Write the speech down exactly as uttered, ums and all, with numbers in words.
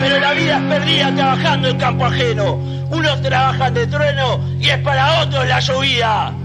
pero la vida es perdida trabajando en campo ajeno. Unos trabajan de trueno y es para otros la llovía.